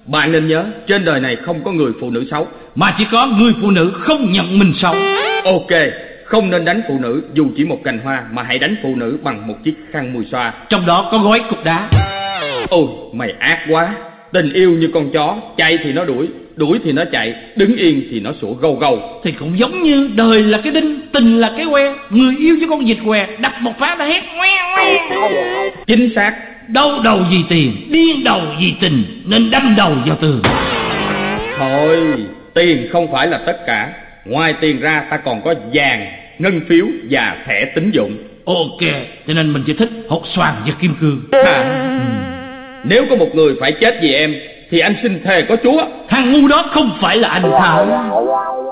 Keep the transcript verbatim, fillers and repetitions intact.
Bạn nên nhớ, trên đời này không có người phụ nữ xấu, mà chỉ có người phụ nữ không nhận mình xấu. Ok, không nên đánh phụ nữ dù chỉ một cành hoa, mà hãy đánh phụ nữ bằng một chiếc khăn mùi xoa, trong đó có gói cục đá. Ôi, mày ác quá. Tình yêu như con chó, chạy thì nó đuổi, đuổi thì nó chạy, đứng yên thì nó sủa gâu gâu. Thì cũng giống như đời là cái đinh, tình là cái que, người yêu với con vịt què, đập một phát đã hét ngoe ngoe. Chính xác. Đau đầu vì tiền, điên đầu vì tình, nên đâm đầu vào tường. Thôi, tiền không phải là tất cả. Ngoài tiền ra ta còn có vàng, ngân phiếu và thẻ tín dụng. Ok, cho nên mình chỉ thích hột xoàn và kim cương. À, ừ. Nếu có một người phải chết vì em thì anh xin thề có Chúa, thằng ngu đó không phải là anh Thảo.